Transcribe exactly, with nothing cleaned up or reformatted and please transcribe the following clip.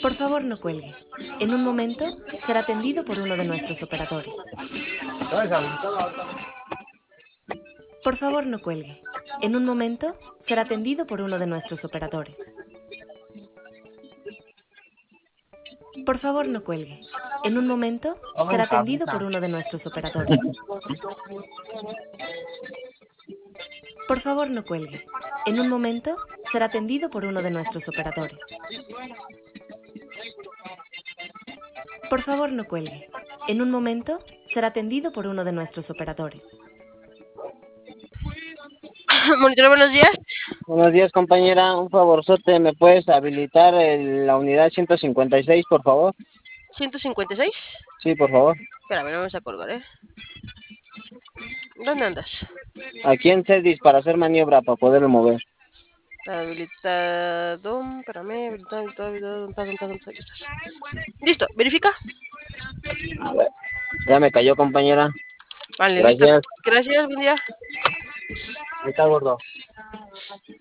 Por favor, no cuelgue. En un momento será atendido por uno de nuestros operadores. Por favor, no cuelgue. En un momento será atendido por uno de nuestros operadores. Por favor, no cuelgue. En un momento será atendido por uno de nuestros operadores. Por favor, no cuelgue. En un momento será atendido por uno de nuestros operadores. Por favor, no cuelgue. En un momento será atendido por uno de nuestros operadores. Monitor, buenos días. Buenos días, compañera. Un favorzote, ¿me puedes habilitar el- la unidad ciento cincuenta y seis, por favor? ¿ciento cincuenta y seis? Sí, por favor. Espérame, no me vas a colgar, ¿eh? ¿Dónde andas? Aquí en Cedis para hacer maniobra, para poderlo mover. Habilitado. Espérame, habilitado, habilitado, habilitado. ¿Dónde estás? ¿Dónde estás? ¿Dónde estás? Aquí estás. Listo, verifica. A ver, ya me cayó, compañera. Vale, listo. Gracias. Gracias, buen día. Ahí está, gordo.